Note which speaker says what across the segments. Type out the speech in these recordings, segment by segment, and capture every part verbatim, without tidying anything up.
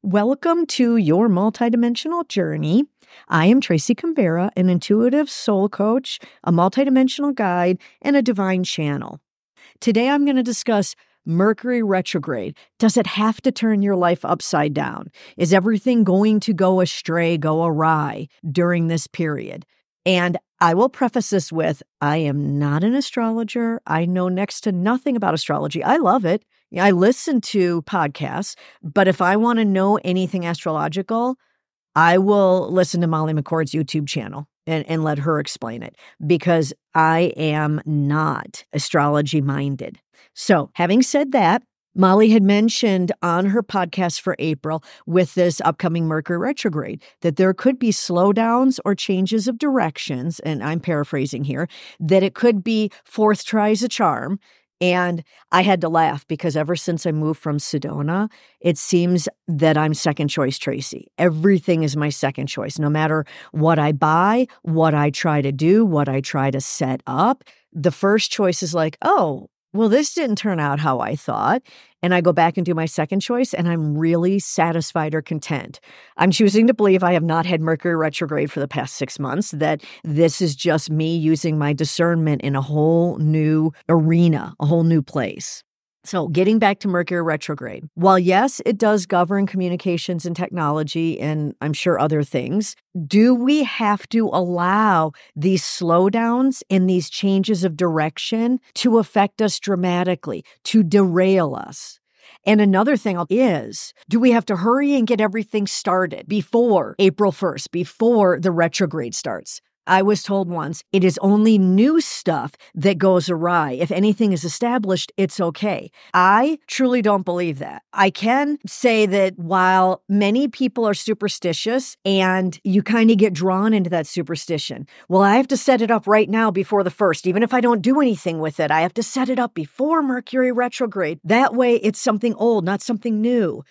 Speaker 1: Welcome to your multidimensional journey. I am Tracy Canberra, an intuitive soul coach, a multidimensional guide, and a divine channel. Today I'm going to discuss Mercury retrograde. Does it have to turn your life upside down? Is everything going to go astray, go awry during this period? And I will preface this with, I am not an astrologer. I know next to nothing about astrology. I love it. I listen to podcasts, but if I want to know anything astrological, I will listen to Molly McCord's YouTube channel and, and let her explain it, because I am not astrology minded. So having said that, Molly had mentioned on her podcast for April with this upcoming Mercury retrograde that there could be slowdowns or changes of directions, and I'm paraphrasing here, that it could be fourth tries a charm. And I had to laugh because ever since I moved from Sedona, it seems that I'm second choice Tracy. Everything is my second choice, no matter what I buy, what I try to do, what I try to set up. The first choice is like, oh, well, this didn't turn out how I thought. And I go back and do my second choice, and I'm really satisfied or content. I'm choosing to believe I have not had Mercury retrograde for the past six months, that this is just me using my discernment in a whole new arena, a whole new place. So getting back to Mercury retrograde, while yes, it does govern communications and technology, and I'm sure other things, do we have to allow these slowdowns and these changes of direction to affect us dramatically, to derail us? And another thing is, do we have to hurry and get everything started before April first, before the retrograde starts? I was told once, it is only new stuff that goes awry. If anything is established, it's okay. I truly don't believe that. I can say that while many people are superstitious and you kind of get drawn into that superstition, well, I have to set it up right now before the first. Even if I don't do anything with it, I have to set it up before Mercury retrograde. That way it's something old, not something new.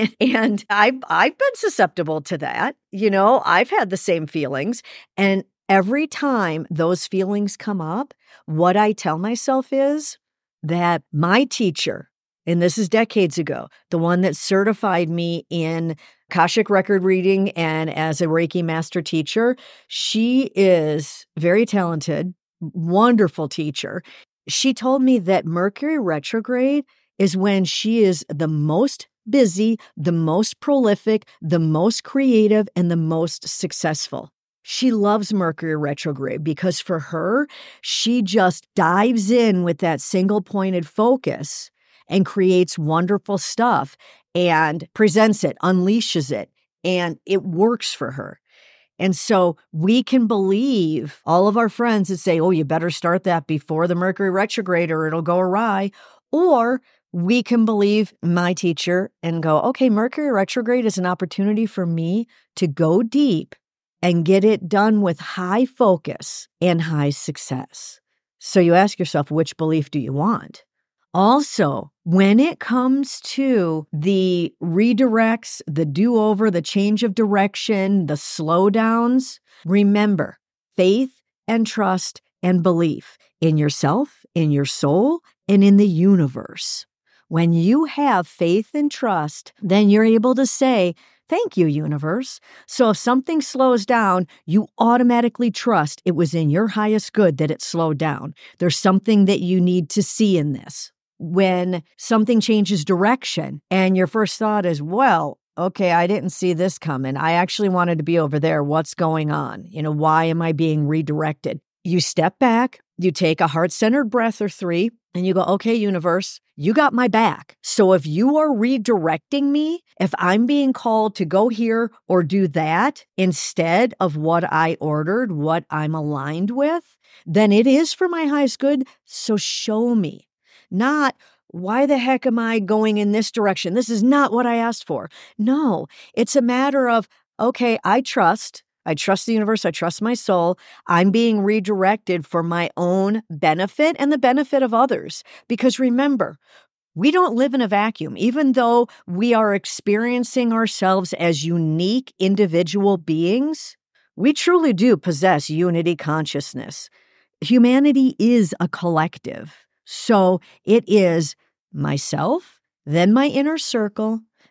Speaker 1: And I've, I've been susceptible to that. You know, I've had the same feelings. And every time those feelings come up, what I tell myself is that my teacher, and this is decades ago, the one that certified me in Akashic record reading and as a Reiki master teacher, she is very talented, wonderful teacher. She told me that Mercury retrograde is when she is the most busy, the most prolific, the most creative, and the most successful. She loves Mercury retrograde because for her, she just dives in with that single pointed focus and creates wonderful stuff and presents it, unleashes it, and it works for her. And so we can believe all of our friends that say, oh, you better start that before the Mercury retrograde or it'll go awry. Or we can believe my teacher and go, okay, Mercury retrograde is an opportunity for me to go deep and get it done with high focus and high success. So you ask yourself, which belief do you want? Also, when it comes to the redirects, the do-over, the change of direction, the slowdowns, remember faith and trust and belief in yourself, in your soul, and in the universe. When you have faith and trust, then you're able to say, thank you, universe. So if something slows down, you automatically trust it was in your highest good that it slowed down. There's something that you need to see in this. When something changes direction and your first thought is, well, okay, I didn't see this coming. I actually wanted to be over there. What's going on? You know, why am I being redirected? You step back, you take a heart-centered breath or three, and you go, okay, universe, you got my back. So if you are redirecting me, if I'm being called to go here or do that instead of what I ordered, what I'm aligned with, then it is for my highest good. So show me. Not, why the heck am I going in this direction? This is not what I asked for. No, it's a matter of, okay, I trust. I trust the universe. I trust my soul. I'm being redirected for my own benefit and the benefit of others. Because remember, we don't live in a vacuum. Even though we are experiencing ourselves as unique individual beings, we truly do possess unity consciousness. Humanity is a collective. So it is myself, then my inner circle,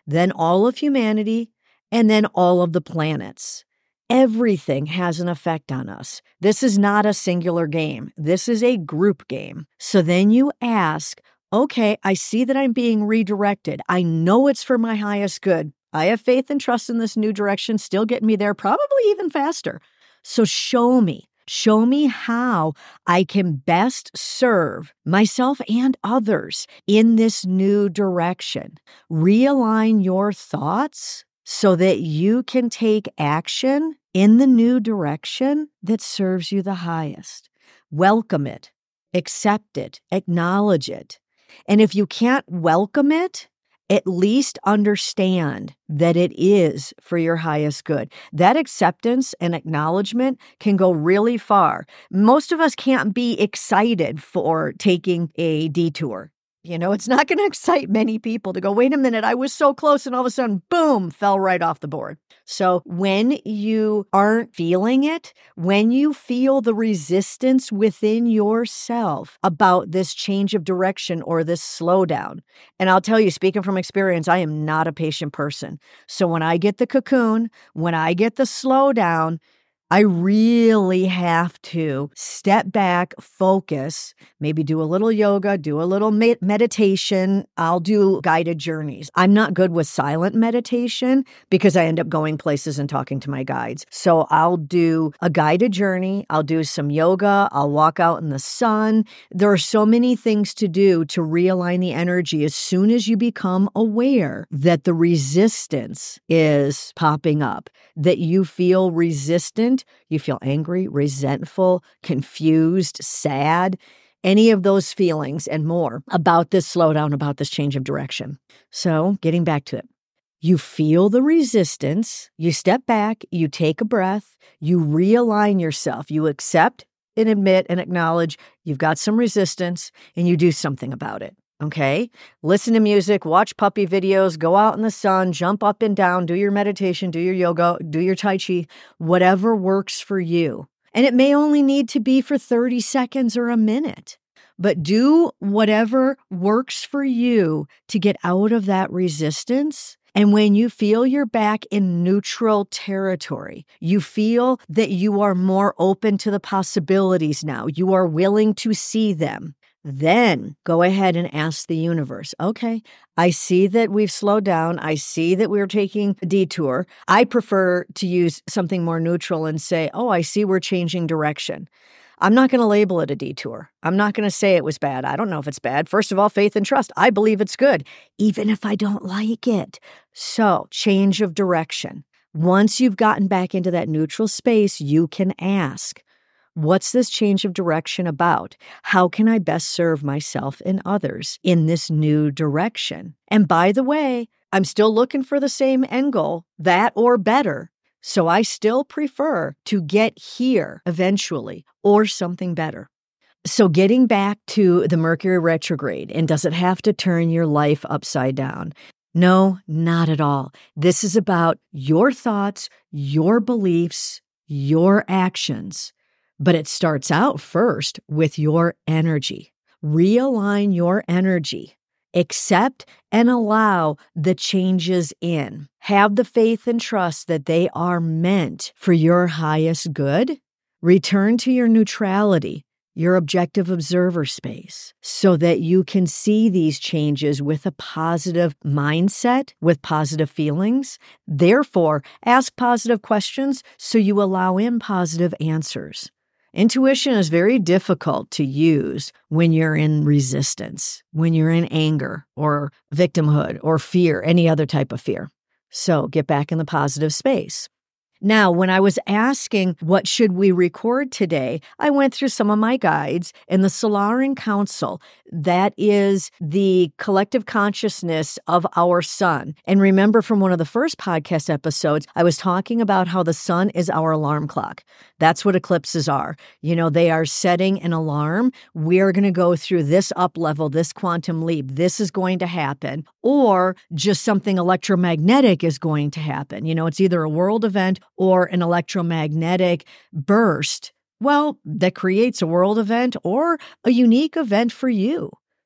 Speaker 1: then all of humanity, and then all of the planets. Everything has an effect on us. This is not a singular game. This is a group game. So then you ask, okay, I see that I'm being redirected. I know it's for my highest good. I have faith and trust in this new direction, still getting me there, probably even faster. So show me. Show me how I can best serve myself and others in this new direction. Realign your thoughts so that you can take action in the new direction that serves you the highest. Welcome it, accept it, acknowledge it. And if you can't welcome it, at least understand that it is for your highest good. That acceptance and acknowledgement can go really far. Most of us can't be excited for taking a detour. You know, it's not going to excite many people to go, wait a minute, I was so close, and all of a sudden, boom, fell right off the board. So when you aren't feeling it, when you feel the resistance within yourself about this change of direction or this slowdown, and I'll tell you, speaking from experience, I am not a patient person. So when I get the cocoon, when I get the slowdown, I really have to step back, focus, maybe do a little yoga, do a little med- meditation. I'll do guided journeys. I'm not good with silent meditation because I end up going places and talking to my guides. So I'll do a guided journey. I'll do some yoga. I'll walk out in the sun. There are so many things to do to realign the energy as soon as you become aware that the resistance is popping up, that you feel resistant. You feel angry, resentful, confused, sad, any of those feelings and more about this slowdown, about this change of direction. So getting back to it, you feel the resistance, you step back, you take a breath, you realign yourself, you accept and admit and acknowledge you've got some resistance, and you do something about it. Okay? Listen to music, watch puppy videos, go out in the sun, jump up and down, do your meditation, do your yoga, do your Tai Chi, whatever works for you. And it may only need to be for thirty seconds or a minute, but do whatever works for you to get out of that resistance. And when you feel you're back in neutral territory, you feel that you are more open to the possibilities now, you are willing to see them. Then go ahead and ask the universe, okay, I see that we've slowed down. I see that we're taking a detour. I prefer to use something more neutral and say, oh, I see we're changing direction. I'm not going to label it a detour. I'm not going to say it was bad. I don't know if it's bad. First of all, faith and trust. I believe it's good, even if I don't like it. So change of direction. Once you've gotten back into that neutral space, you can ask, what's this change of direction about? How can I best serve myself and others in this new direction? And by the way, I'm still looking for the same end goal, that or better. So I still prefer to get here eventually or something better. So getting back to the Mercury retrograde, and does it have to turn your life upside down? No, not at all. This is about your thoughts, your beliefs, your actions. But it starts out first with your energy. Realign your energy. Accept and allow the changes in. Have the faith and trust that they are meant for your highest good. Return to your neutrality, your objective observer space, so that you can see these changes with a positive mindset, with positive feelings. Therefore, ask positive questions so you allow in positive answers. Intuition is very difficult to use when you're in resistance, when you're in anger or victimhood or fear, any other type of fear. So get back in the positive space. Now, when I was asking what should we record today, I went through some of my guides, and the Solarian Council, that is the collective consciousness of our sun. And remember from one of the first podcast episodes, I was talking about how the sun is our alarm clock. That's what eclipses are. You know, they are setting an alarm. We're going to go through this up level, this quantum leap. This is going to happen. Or just something electromagnetic is going to happen. You know, it's either a world event or an electromagnetic burst, well, that creates a world event or a unique event for you.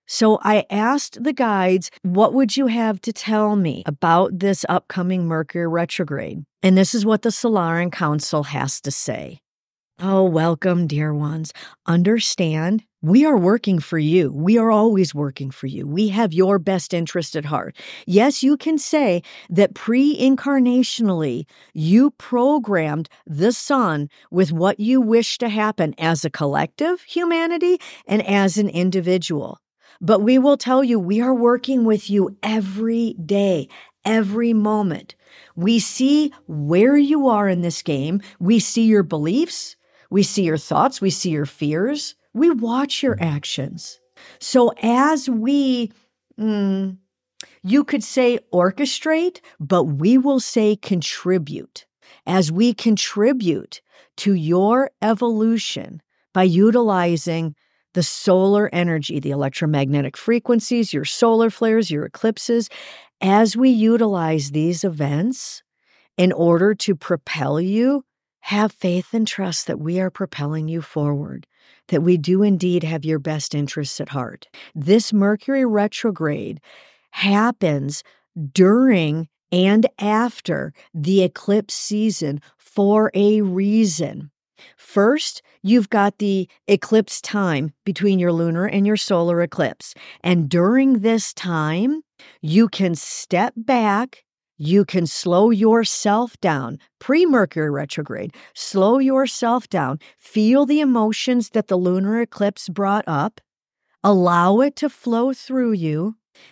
Speaker 1: So I asked the guides, what would you have to tell me about this upcoming Mercury retrograde? And this is what the Solarian Council has to say. Oh, welcome, dear ones. Understand, we are working for you. We are always working for you. We have your best interest at heart. Yes, you can say that pre-incarnationally, you programmed the sun with what you wish to happen as a collective humanity and as an individual. But we will tell you, we are working with you every day, every moment. We see where you are in this game. We see your beliefs. We see your thoughts. We see your fears. We watch your actions. So as we, mm, you could say orchestrate, but we will say contribute. As we contribute to your evolution by utilizing the solar energy, the electromagnetic frequencies, your solar flares, your eclipses, as we utilize these events in order to propel you, have faith and trust that we are propelling you forward, that we do indeed have your best interests at heart. This Mercury retrograde happens during and after the eclipse season for a reason. First, you've got the eclipse time between your lunar and your solar eclipse. And during this time, you can step back, you can slow yourself down. Pre-Mercury retrograde, slow yourself down, feel the emotions that the lunar eclipse brought up, allow it to flow through you,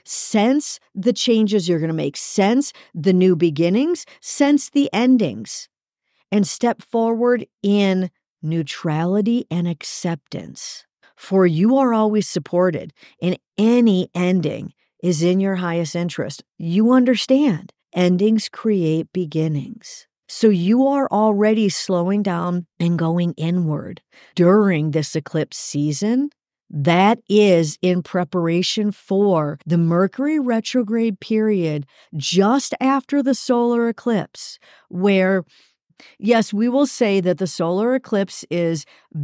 Speaker 1: sense the changes you're going to make, sense the new beginnings, sense the endings, and step forward in neutrality and acceptance. For you are always supported, and any ending is in your highest interest. You understand, endings create beginnings. So you are already slowing down and going inward during this eclipse season. That is in preparation for the Mercury retrograde period just after the solar eclipse, where, yes, we will say that the solar eclipse is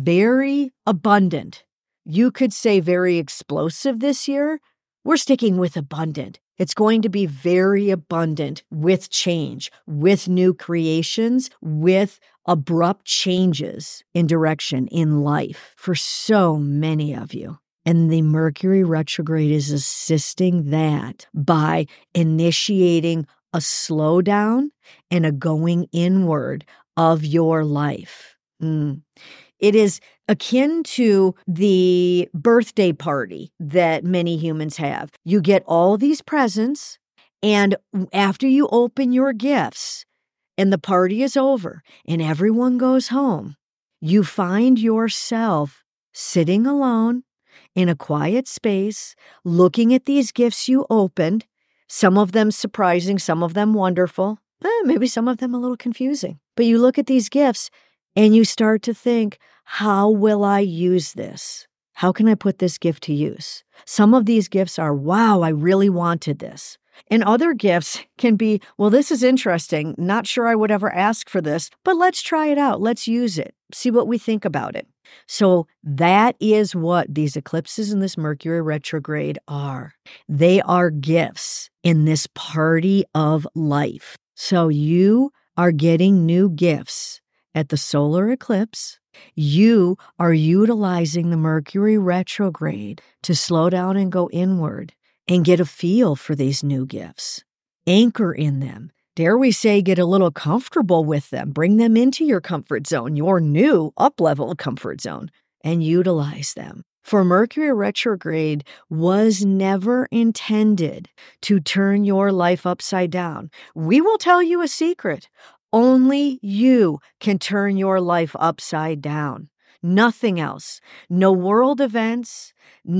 Speaker 1: very abundant. You could say very explosive this year. We're sticking with abundant. It's going to be very abundant with change, with new creations, with abrupt changes in direction in life for so many of you. And the Mercury retrograde is assisting that by initiating a slowdown and a going inward of your life. Mm. It is akin to the birthday party that many humans have. You get all these presents, and after you open your gifts and the party is over and everyone goes home, you find yourself sitting alone in a quiet space, looking at these gifts you opened, some of them surprising, some of them wonderful, eh, maybe some of them a little confusing. But you look at these gifts and you start to think, how will I use this? How can I put this gift to use? Some of these gifts are, wow, I really wanted this. And other gifts can be, well, this is interesting. Not sure I would ever ask for this, but let's try it out. Let's use it. See what we think about it. So that is what these eclipses and this Mercury retrograde are. They are gifts in this party of life. So you are getting new gifts at the solar eclipse. You are utilizing the Mercury retrograde to slow down and go inward and get a feel for these new gifts. Anchor in them. Dare we say, get a little comfortable with them. Bring them into your comfort zone, your new up-level comfort zone, and utilize them. For Mercury retrograde was never intended to turn your life upside down. We will tell you a secret. Only you can turn your life upside down. Nothing else. No world events,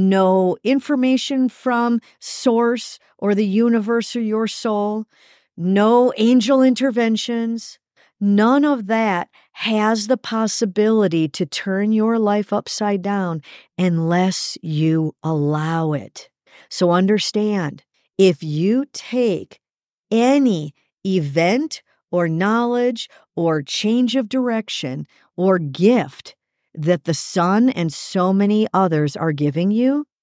Speaker 1: no information from source or the universe or your soul, no angel interventions. None of that has the possibility to turn your life upside down unless you allow it. So understand, if you take any event or knowledge or change of direction or gift that the sun and so many others are giving you,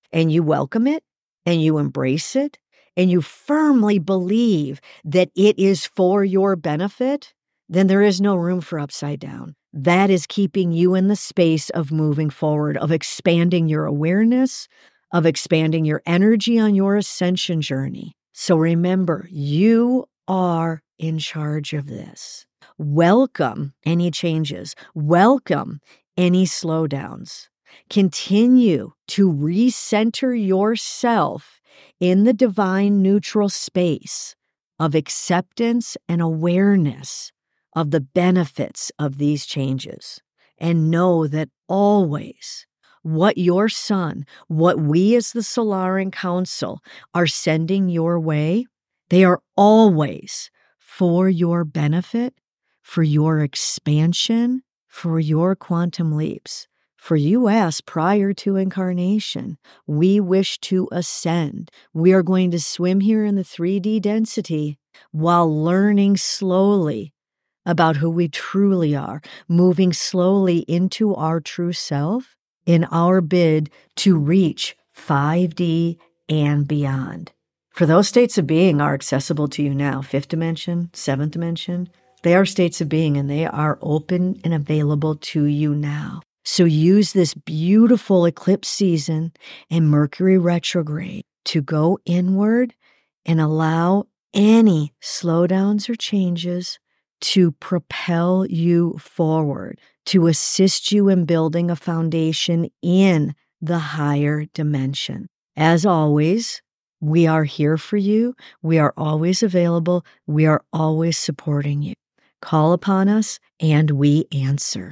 Speaker 1: and you welcome it and you embrace it and you firmly believe that it is for your benefit, then there is no room for upside down. That is keeping you in the space of moving forward, of expanding your awareness, of expanding your energy on your ascension journey. So remember, you are in charge of this. Welcome any changes. Welcome any slowdowns. Continue to recenter yourself in the divine neutral space of acceptance and awareness of the benefits of these changes. And know that always what your sun, what we as the Solarian Council are sending your way, they are always for your benefit, for your expansion, for your quantum leaps. For you asked prior to incarnation, we wish to ascend. We are going to swim here in the three D density while learning slowly about who we truly are, moving slowly into our true self in our bid to reach five D and beyond. For those states of being are accessible to you now, fifth dimension, seventh dimension, they are states of being and they are open and available to you now. So use this beautiful eclipse season and Mercury retrograde to go inward and allow any slowdowns or changes to propel you forward, to assist you in building a foundation in the higher dimension. As always, we are here for you. We are always available. We are always supporting you. Call upon us and we answer.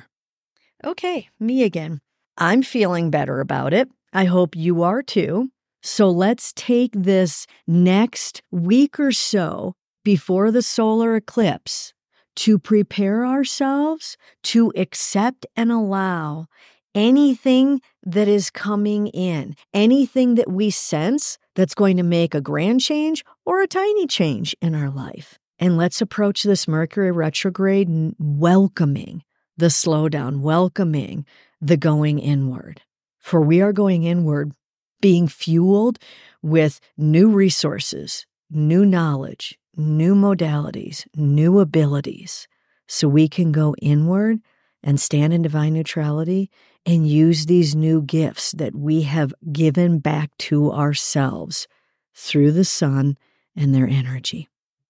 Speaker 1: Okay, me again. I'm feeling better about it. I hope you are too. So let's take this next week or so before the solar eclipse to prepare ourselves to accept and allow anything that is coming in, anything that we sense that's going to make a grand change or a tiny change in our life. And let's approach this Mercury retrograde welcoming the slowdown, welcoming the going inward. For we are going inward, being fueled with new resources, new knowledge, new modalities, new abilities, so we can go inward and stand in divine neutrality and use these new gifts that we have given back to ourselves through the sun and their energy.